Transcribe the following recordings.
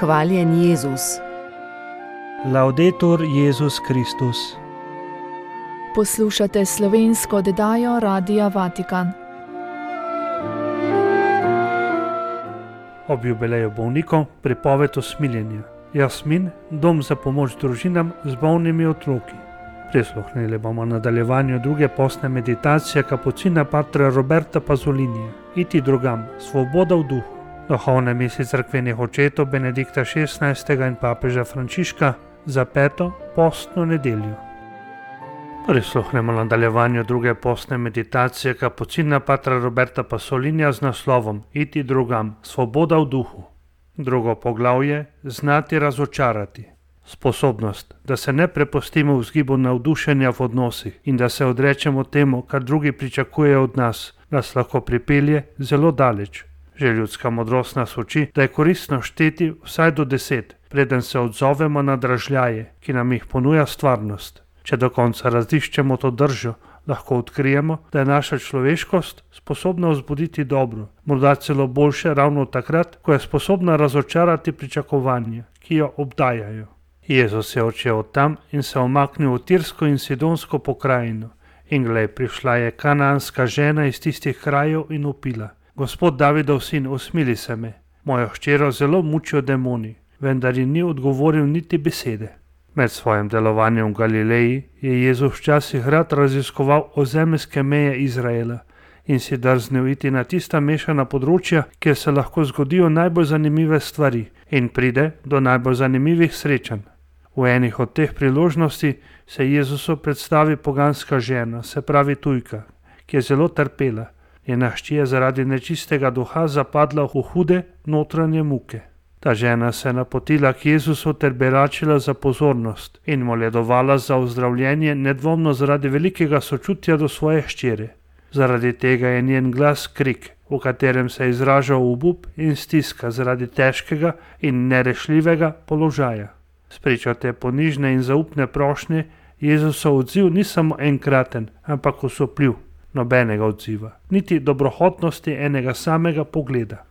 Hvaljen Jezus. Laudetur Jezus Kristus. Poslušate slovensko oddajo Radia Vatikan. Ob jubileju bolnikov pripoved usmiljenja. Jasmin, dom za pomoč družinam z bolnimi otroki. Prisluhnili bomo nadaljevanju druge postne meditacije kapucina patra Roberta Pazzolinija. Iti drugam, svoboda v duhu. Duhovne misli cerkvenih očetov Benedikta XVI. In papeža Frančiška za 5. postno nedeljo. Prisluhnemo nadaljevanju druge postne meditacije kapucina patra Roberta Pazzolinija z naslovom Iti drugam, svoboda v duhu. Drugo poglavje, znati razočarati. Sposobnost, da se ne prepustimo vzgibu navdušenja v odnosih in da se odrečemo temu, kar drugi pričakujejo od nas, nas lahko pripelje zelo daleč. Že ljudska modrost nas uči, da je koristno šteti vsaj do 10, preden se odzovemo na dražljaje, ki nam jih ponuja stvarnost. Če do konca razliščemo to držo, lahko odkrijemo, da je naša človeškost sposobna vzbuditi dobro, morda celo boljše ravno takrat, ko je sposobna razočarati pričakovanja, ki jo obdajajo. Jezus je odšel od tam in se omaknil v Tirsko in Sidonsko pokrajino. In glej, prišla je kanaanska žena iz tistih krajev in vpila: Gospod Davidov sin, usmili se me. Mojo hčero zelo mučijo demoni, vendar ji ni odgovoril niti besede. Med svojim delovanjem v Galileji je Jezus včasih rad raziskoval ozemeljske meje Izraela in si drznil iti na tista mešana področja, kjer se lahko zgodijo najbolj zanimive stvari in pride do najbolj zanimivih srečanj. V enih od teh priložnosti se Jezusu predstavi poganska žena, se pravi tujka, ki je zelo trpela. Njena hči je zaradi nečistega duha zapadla v hude notranje muke. Ta žena se je napotila k Jezusu ter beračila za pozornost in moledovala za ozdravljenje, nedvomno zaradi velikega sočutja do svoje hčere. Zaradi tega je njen glas krik, v katerem se je izražal obup in stiska zaradi težkega in nerešljivega položaja. Spričo te ponižne in zaupne prošnje, Jezusov odziv ni samo enkraten, ampak osupljiv. Nobenega odziva, niti dobrohotnosti enega samega pogleda.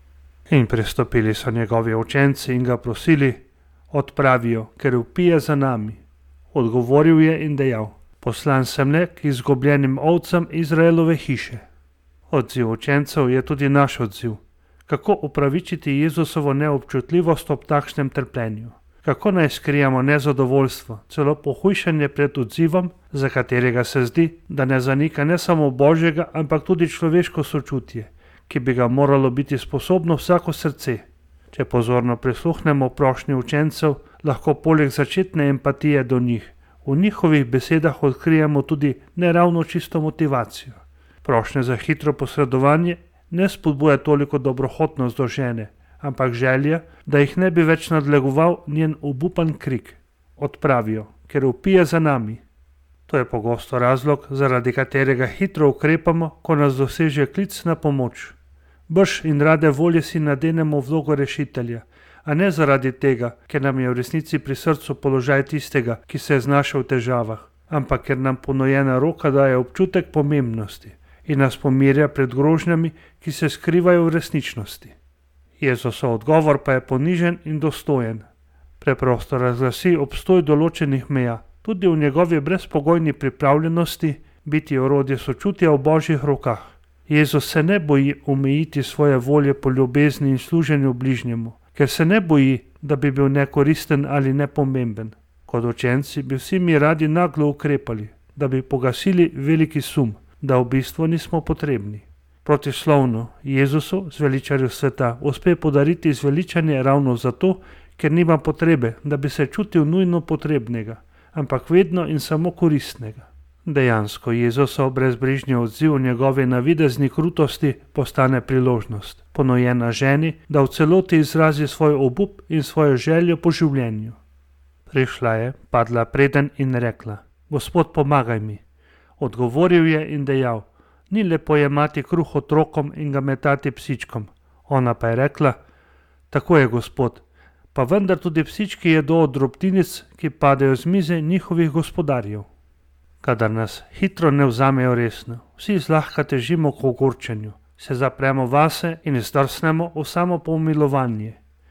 In pristopili so njegovi učenci in ga prosili: odpravijo, ker vpije za nami. Odgovoril je in dejal: poslan sem le k izgubljenim ovcam Izraelove hiše. Odziv učencev je tudi naš odziv. Kako upravičiti Jezusovo neobčutljivost ob takšnem trpljenju? Kako naj skrijemo nezadovoljstvo, celo pohujšanje pred odzivom, za katerega se zdi, da ne zanika ne samo božjega, ampak tudi človeško sočutje, ki bi ga moralo biti sposobno vsako srce. Če pozorno prisluhnemo prošnji učencev, lahko poleg začetne empatije do njih, v njihovih besedah odkrijemo tudi neravno čisto motivacijo. Prošnja za hitro posredovanje ne spodbuja toliko dobrohotnost do žene, ampak želja, da jih ne bi več nadlegoval njen obupan krik: odpravijo, ker vpije za nami. To je pogosto razlog, zaradi katerega hitro ukrepamo, ko nas doseže klic na pomoč. Brž in rade volje si nadenemo vlogo rešitelja, a ne zaradi tega, ker nam je v resnici pri srcu položaj tistega, ki se je znašel v težavah, ampak ker nam ponujena roka daje občutek pomembnosti in nas pomirja pred grožnjami, ki se skrivajo v resničnosti. Jezusov odgovor pa je ponižen in dostojen. Preprosto razglasi obstoj določenih meja, tudi v njegovi brezpogojni pripravljenosti biti orodje sočutja v božjih rokah. Jezus se ne boji omejiti svoje volje po ljubezni in služenju bližnjemu, ker se ne boji, da bi bil nekoristen ali nepomemben. Kot učenci bi vsi mi radi naglo ukrepali, da bi pogasili veliki sum, da v bistvu nismo potrebni. Protislovno Jezusu, zveličarju sveta, uspe podariti zveličanje ravno zato, ker nima potrebe, da bi se čutil nujno potrebnega, ampak vedno in samo koristnega. Dejansko Jezusov brezbrižni odziv v njegovi navidezni krutosti postane priložnost, ponujena ženi, da v celoti izrazi svoj obup in svojo željo po življenju. Prišla je, padla preden in rekla: Gospod, pomagaj mi. Odgovoril je in dejal: ni lepo jemati kruh otrokom in ga metati psičkom. Ona pa je rekla: tako je, Gospod, pa vendar tudi psički jedo od drobtinic, ki padejo z mize njihovih gospodarjev. Kadar nas hitro ne vzamejo resno, vsi zlahka težimo k ogorčenju, se zapremo vase in zdrsnemo v samo pomilovanje.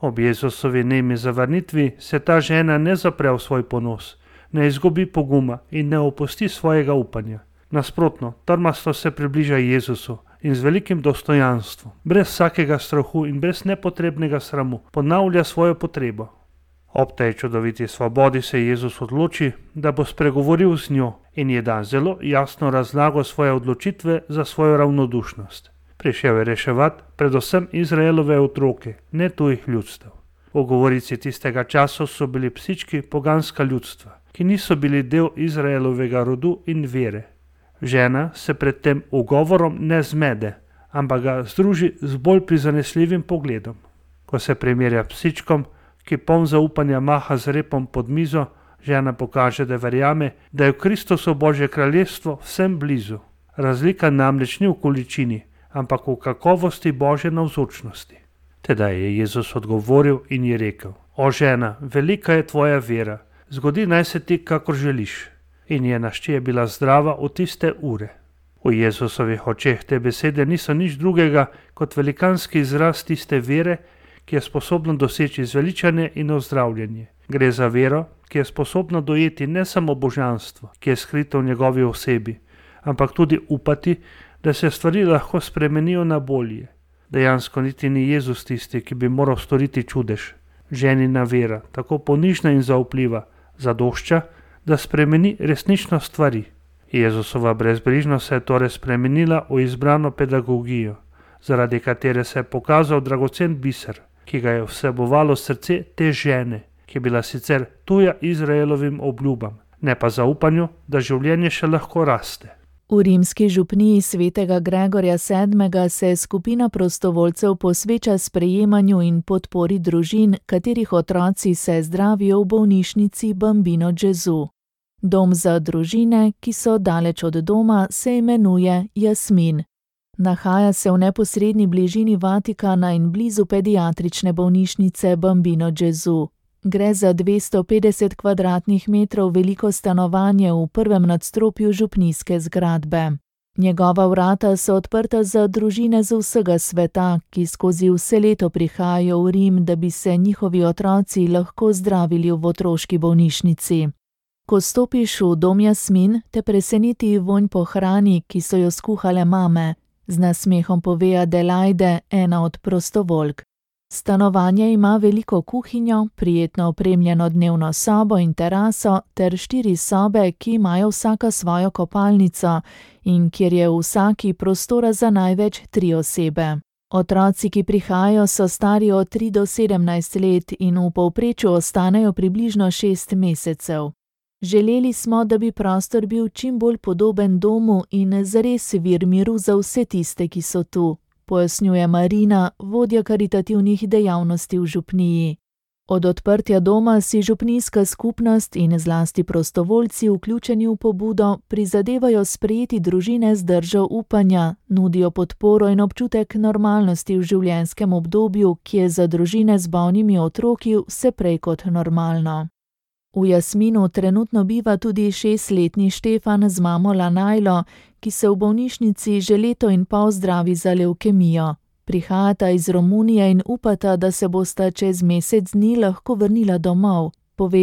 Ob Jezusovi nemi zavrnitvi se ta žena ne zapre v svoj ponos, ne izgubi poguma in ne opusti svojega upanja. Nasprotno, trmasto se približa Jezusu in z velikim dostojanstvom, brez vsakega strahu in brez nepotrebnega sramu, ponavlja svojo potrebo. Ob tej čudoviti svobodi se Jezus odloči, da bo spregovoril z njo in ji da zelo jasno razlago svoje odločitve za svojo ravnodušnost. Prišel je reševati predvsem Izraelove otroke, ne tujih ljudstev. V govorici tistega časa so bili psički poganska ljudstva, ki niso bili del Izraelovega rodu in vere. Žena se pred tem ugovorom ne zmede, ampak ga združi z bolj prizanesljivim pogledom. Ko se primerja psičkom, ki poln zaupanja maha z repom pod mizo, žena pokaže, da verjame, da je v Kristusu Božje kraljestvo vsem blizu. Razlika namreč ni v količini, ampak v kakovosti Božje navzočnosti. Tedaj je Jezus odgovoril in ji rekel: O žena, velika je tvoja vera, zgodi naj se ti, kakor želiš. In njena hči je bila zdrava od tiste ure. V Jezusovih očeh te besede niso nič drugega kot velikanski izraz tiste vere, ki je sposobna doseči zveličanje in ozdravljanje. Gre za vero, ki je sposobna dojeti ne samo božanstvo, ki je skrito v njegovi osebi, ampak tudi upati, da se stvari lahko spremenijo na bolje. Dejansko niti ni Jezus tisti, ki bi moral storiti čudež. Ženina vera, tako ponižna in zaupljiva, zadošča, da spremeni resnično stvari. Jezusova brezbrižnost se je torej spremenila v izbrano pedagogijo, zaradi katere se je pokazal dragocen biser, ki ga je vsebovalo srce te žene, ki je bila sicer tuja Izraelovim obljubam, ne pa zaupanju, da življenje še lahko raste. V rimski župniji svetega Gregorja VII. Se skupina prostovoljcev posveča sprejemanju in podpori družin, katerih otroci se zdravijo v bolnišnici Bambino Gesù. Dom za družine, ki so daleč od doma, se imenuje Jasmin. Nahaja se v neposredni bližini Vatikana in blizu pediatrične bolnišnice Bambino Gesù. Gre za 250 kvadratnih metrov veliko stanovanje v prvem nadstropju župnijske zgradbe. Njegova vrata so odprta za družine z vsega sveta, ki skozi vse leto prihajajo v Rim, da bi se njihovi otroci lahko zdravili v otroški bolnišnici. Ko stopiš v dom Jasmin, te preseneti vonj po hrani, ki so jo skuhale mame, z nasmehom pove Adelaide, ena od prostovoljk. Stanovanje ima veliko kuhinjo, prijetno opremljeno dnevno sobo in teraso ter 4 sobe, ki imajo vsaka svojo kopalnico in kjer je v vsaki prostora za največ 3 osebe. Otroci, ki prihajajo, so stari od 3 do 17 let in v povprečju ostanejo približno 6 mesecev. Želeli smo, da bi prostor bil čim bolj podoben domu in zares vir miru za vse tiste, ki so tu, pojasnjuje Marina, vodja karitativnih dejavnosti v župniji. Od odprtja doma si župnijska skupnost in zlasti prostovoljci, vključeni v pobudo, prizadevajo sprejeti družine z držo upanja, nudijo podporo in občutek normalnosti v življenjskem obdobju, ki je za družine z bolnimi otroki vse prej kot normalno. V Jasminu trenutno biva tudi 6-letni Štefan z mamo Lanajlo, ki se v bolnišnici že leto in pol zdravi za levkemijo. Prihajata iz Romunije in upata, da se bosta čez mesec dni lahko vrnila domov, pove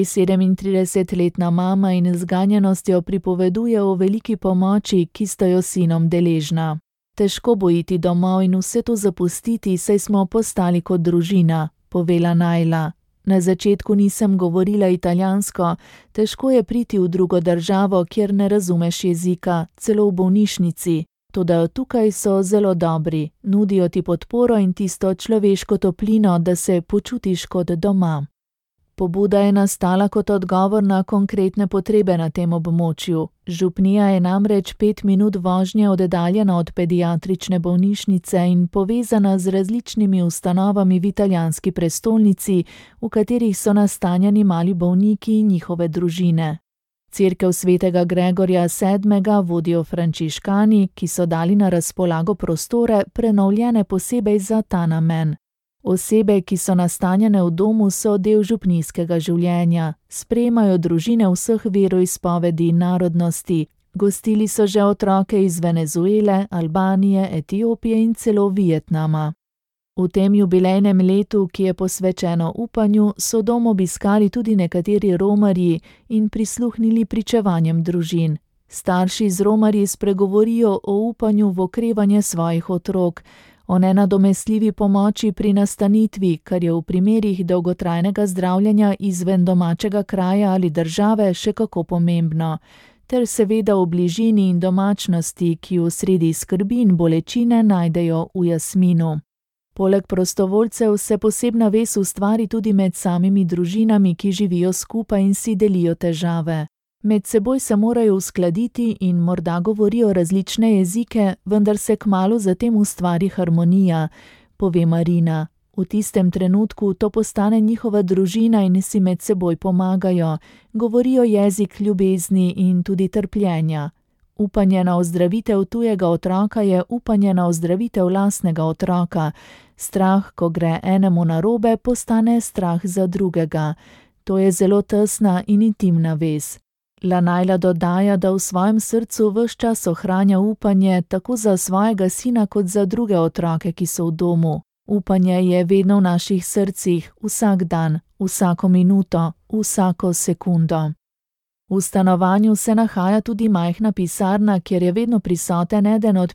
37-letna mama in z ganjenostjo pripoveduje o veliki pomoči, ki sta jo sinom deležna. Težko bo iti domov in vse to zapustiti, saj smo postali kot družina, pove Lanajla. Na začetku nisem govorila italijansko, težko je priti v drugo državo, kjer ne razumeš jezika, celo v bolnišnici. Toda tukaj so zelo dobri, nudijo ti podporo in tisto človeško toplino, da se počutiš kot doma. Pobuda je nastala kot odgovor na konkretne potrebe na tem območju. Župnija je namreč 5 minut vožnje oddaljena od pediatrične bolnišnice in povezana z različnimi ustanovami v italijanski prestolnici, v katerih so nastanjeni mali bolniki in njihove družine. Cerkev svetega Gregorja VII. Vodijo frančiškani, ki so dali na razpolago prostore, prenovljene posebej za ta namen. Osebe, ki so nastanjene v domu, so del župnijskega življenja, sprejemajo družine vseh veroizpovedi in narodnosti, gostili so že otroke iz Venezuele, Albanije, Etiopije in celo Vietnama. V tem jubilejnem letu, ki je posvečeno upanju, so dom obiskali tudi nekateri romarji in prisluhnili pričevanjem družin. Starši z romarji spregovorijo o upanju v okrevanje svojih otrok, o nenadomestljivi pomoči pri nastanitvi, kar je v primerih dolgotrajnega zdravljenja izven domačega kraja ali države še kako pomembno, ter seveda v bližini in domačnosti, ki v sredi skrbi in bolečine najdejo v Jasminu. Poleg prostovoljcev se posebna vez ustvari tudi med samimi družinami, ki živijo skupaj in si delijo težave. Med seboj se morajo uskladiti in morda govorijo različne jezike, vendar se kmalu zatem ustvari harmonija, pove Marina. V tistem trenutku to postane njihova družina in si med seboj pomagajo, govorijo jezik ljubezni in tudi trpljenja. Upanje na ozdravitev tujega otroka je upanje na ozdravitev lastnega otroka. Strah, ko gre enemu narobe, postane strah za drugega. To je zelo tesna in intimna vez. Lanajla dodaja, da v svojem srcu ves čas ohranja upanje tako za svojega sina kot za druge otroke, ki so v domu. Upanje je vedno v naših srcih, vsak dan, vsako minuto, vsako sekundo. V stanovanju se nahaja tudi majhna pisarna, kjer je vedno prisoten eden od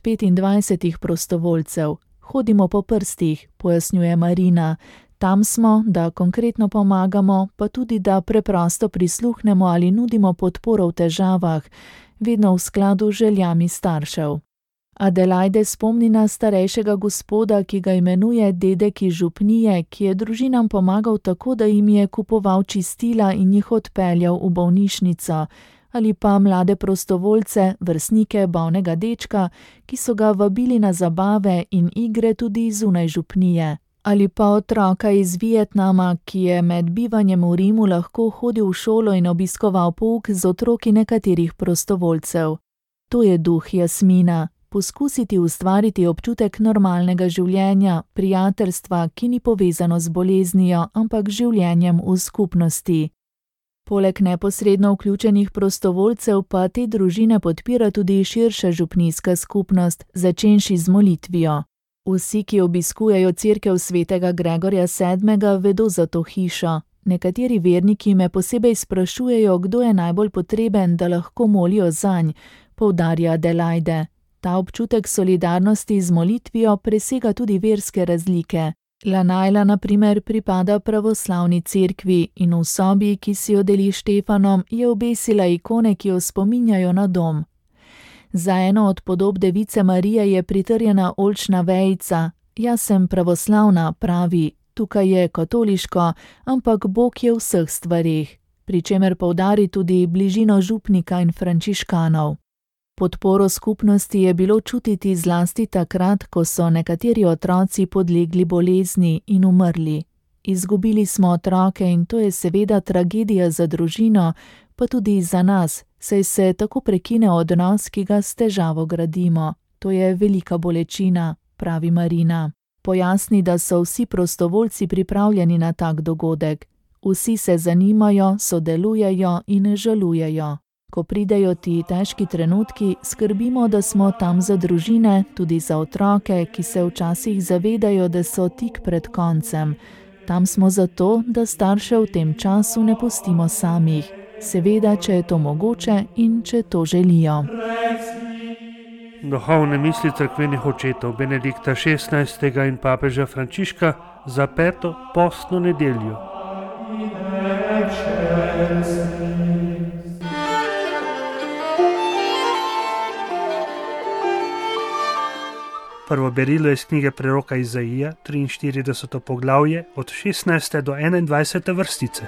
25 prostovoljcev. Hodimo po prstih, pojasnjuje Marina. Tam smo, da konkretno pomagamo, pa tudi da preprosto prisluhnemo ali nudimo podporo v težavah, vedno v skladu z željami staršev. Adelaide spomni na starejšega gospoda, ki ga imenuje dedek iz župnije, ki je družinam pomagal tako, da jim je kupoval čistila in jih odpeljal v bolnišnico, ali pa mlade prostovoljce, vrstnike bolnega dečka, ki so ga vabili na zabave in igre tudi zunaj župnije. Ali pa otroka iz Vietnama, ki je med bivanjem v Rimu lahko hodil v šolo in obiskoval pouk z otroki nekaterih prostovoljcev. To je duh Jasmina. Poskusiti ustvariti občutek normalnega življenja, prijateljstva, ki ni povezano z boleznijo, ampak življenjem v skupnosti. Poleg neposredno vključenih prostovoljcev pa te družine podpira tudi širša župnijska skupnost, začenši z molitvijo. Vsi, ki obiskujejo cerkev svetega Gregorja VII, vedo za to hišo. Nekateri verniki me posebej sprašujejo, kdo je najbolj potreben, da lahko molijo zanj, poudarja Adelaide. Ta občutek solidarnosti z molitvijo presega tudi verske razlike. Lanajla, na primer, pripada pravoslavni cerkvi in v sobi, ki si jo deli Štefanom, je obesila ikone, ki jo spominjajo na dom. Za eno od podob device Marije je pritrjena oljčna vejica. Jaz sem pravoslavna, pravi, tukaj je katoliško, ampak Bog je v vseh stvareh, pri čemer poudari tudi bližino župnika in frančiškanov. Podporo skupnosti je bilo čutiti zlasti takrat, ko so nekateri otroci podlegli bolezni in umrli. Izgubili smo otroke in to je seveda tragedija za družino, pa tudi za nas, saj se tako prekine odnos, ki ga s težavo gradimo. To je velika bolečina, pravi Marina. Pojasni, da so vsi prostovoljci pripravljeni na tak dogodek. Vsi se zanimajo, sodelujejo in žalujejo. Ko pridejo ti težki trenutki, skrbimo, da smo tam za družine, tudi za otroke, ki se včasih zavedajo, da so tik pred koncem. Tam smo zato, da starše v tem času ne pustimo samih. Seveda, če je to mogoče in če to želijo. Duhovne misli cerkvenih očetov Benedikta XVI. In papeža Frančiška za 5. postno nedeljo. Prvo berilo iz knjige preroka Izaija, 43. poglavje, od 16. do 21. vrstice.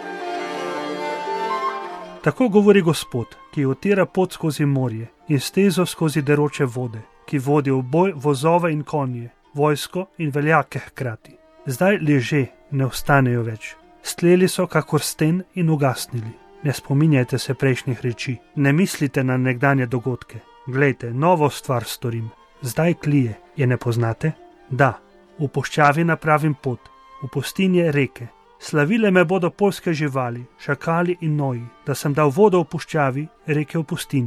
Tako govori Gospod, ki utira pot skozi morje in stezo skozi deroče vode, ki vodi v boj vozove in konje, vojsko in veljake hkrati. Zdaj leže, ne vstanejo več. Stleli so kakor sten in ugasnili. Ne spominjajte se prejšnjih reči, ne mislite na nekdanje dogodke. Glejte, novo stvar storim. Zdaj klije, je ne poznate? Da, v puščavi napravim pot, v pustinje reke. Slavile me bodo poljske živali, šakali in noji, da sem dal vodo v puščavi, reke v pustinji,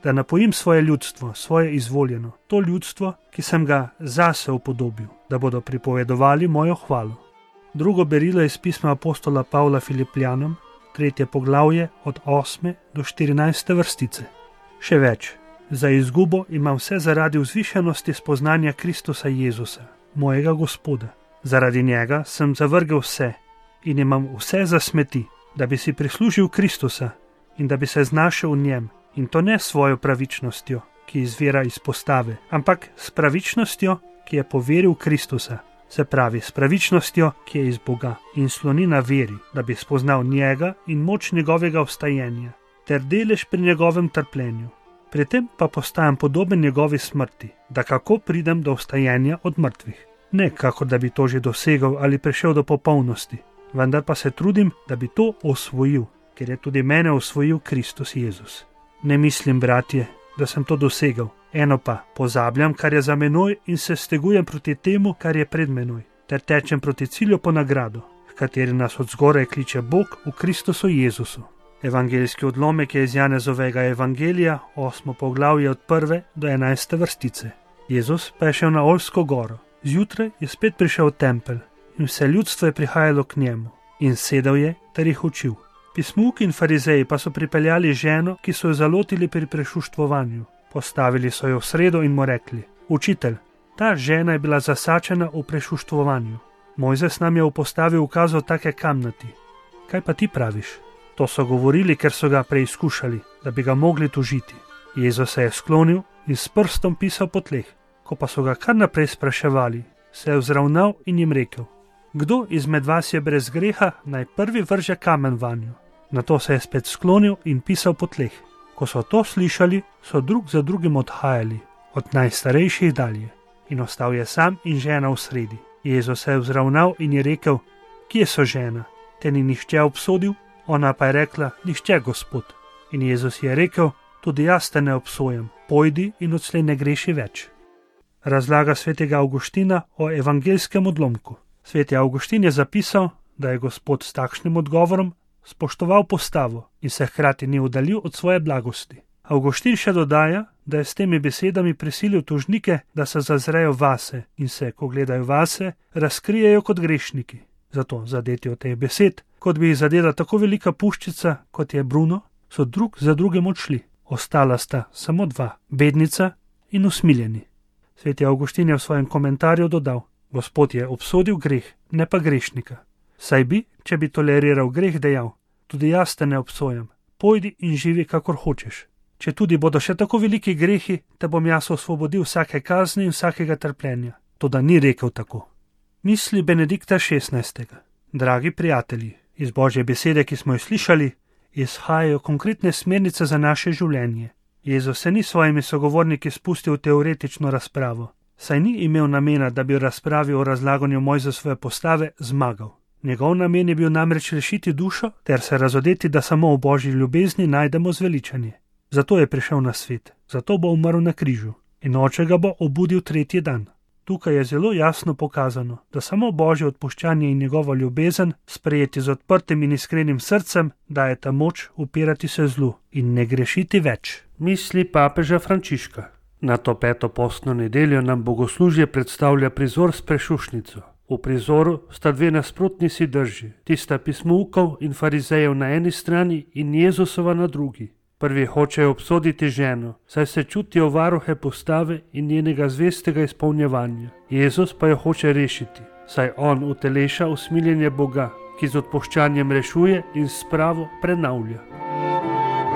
da napojim svoje ljudstvo, svoje izvoljeno, to ljudstvo, ki sem ga zase upodobil, da bodo pripovedovali mojo hvalo. Drugo berilo iz pisma apostola Pavla Filipljanom, 3. poglavje od 8. do 14. vrstice. Še več, za izgubo imam vse zaradi vzvišenosti spoznanja Kristusa Jezusa, mojega Gospoda. Zaradi njega sem zavrgel vse in imam vse za smeti, da bi si prislužil Kristusa in da bi se znašel v njem, in to ne s svojo pravičnostjo, ki izvira iz postave, ampak s pravičnostjo, ki je poveril Kristusa, se pravi s pravičnostjo, ki je iz Boga in sloni na veri, da bi spoznal njega in moč njegovega vstajenja, ter delež pri njegovem trpljenju. Pri tem pa postajam podoben njegovi smrti, da kako pridem do vstajenja od mrtvih. Ne kako da bi to že dosegel ali prišel do popolnosti, vendar pa se trudim, da bi to osvojil, ker je tudi mene osvojil Kristus Jezus. Ne mislim, bratje, da sem to dosegel, eno pa pozabljam, kar je za menoj in se stegujem proti temu, kar je pred menoj, ter tečem proti cilju po nagrado, v kateri nas od zgoraj kliče Bog v Kristusu Jezusu. Evangeljski odlomek je iz Janezovega evangelija, 8. poglavje od 1. do 11. vrstice. Jezus pa je šel na Oljsko goro. Zjutraj je spet prišel v tempelj in vse ljudstvo je prihajalo k njemu in sedel je ter jih učil. Pismuki in farizeji pa so pripeljali ženo, ki so jo zalotili pri prešuštvovanju. Postavili so jo v sredo in mu rekli: Učitelj, ta žena je bila zasačena v prešuštvovanju. Mojzes nam je v postavi ukazal take kamnati. Kaj pa ti praviš? To so govorili, ker so ga preizkušali, da bi ga mogli tožiti. Jezus se je sklonil in s prstom pisal po tleh. Ko pa so ga kar naprej spraševali, se je vzravnal in jim rekel: Kdo izmed vas je brez greha, naj prvi vrže kamen vanjo. Nato se je spet sklonil in pisal po tleh. Ko so to slišali, so drug za drugim odhajali, od najstarejših dalje. In ostal je sam in žena v sredi. Jezus se je vzravnal in je rekel: Kje so žena? Te ni nihče obsodil? Ona pa je rekla: Nihče, Gospod. In Jezus je rekel: Tudi jaz te ne obsojam, pojdi in odslej ne greši več. Razlaga svetega Avguština o evangeljskem odlomku. Sveti Avguštin je zapisal, da je Gospod s takšnim odgovorom spoštoval postavo in se hkrati ni oddaljil od svoje blagosti. Avguštin še dodaja, da je s temi besedami prisilil tožnike, da se zazrejo vase in se, ko gledajo vase, razkrijejo kot grešniki. Zato, zadeti od teh besed, kot bi jih zadela tako velika puščica, kot je Bruno, so drug za drugim odšli. Ostala sta samo dva, bednica in usmiljeni. Sveti Avguštin je v svojem komentarju dodal: Gospod je obsodil greh, ne pa grešnika. Saj bi, če bi toleriral greh, dejal: Tudi jaz te ne obsojam, pojdi in živi, kakor hočeš. Če tudi bodo še tako veliki grehi, te bom jaz osvobodil vsake kazni in vsakega trpljenja. Toda ni rekel tako. Misli Benedikta XVI. Dragi prijatelji, iz Božje besede, ki smo jo slišali, izhajajo konkretne smernice za naše življenje. Jezus se ni svojimi sogovorniki spustil v teoretično razpravo, saj ni imel namena, da bi v razpravi o razlaganju Mojzesove postave zmagal. Njegov namen je bil namreč rešiti dušo ter se razodeti, da samo v Božji ljubezni najdemo zveličanje. Zato je prišel na svet, zato bo umrl na križu in Oče ga bo obudil tretji dan. Tukaj je zelo jasno pokazano, da samo Božje odpuščanje in njegova ljubezen, sprejeti z odprtim in iskrenim srcem, dajeta moč upirati se zlu in ne grešiti več. Misli papeža Frančiška. Na to 5. postno nedeljo nam bogoslužje predstavlja prizor s prešušnico. V prizoru sta dve nasprotni si drži, tista pismoukov in farizejev na eni strani in Jezusova na drugi. Prvi hočejo obsoditi ženo, saj se čutijo varuhe postave in njenega zvestega izpolnjevanja. Jezus pa jo hoče rešiti, saj on uteleša usmiljenje Boga, ki z odpuščanjem rešuje in s spravo prenavlja.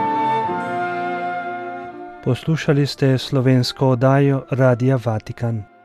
Poslušali ste slovensko oddajo Radia Vatikan.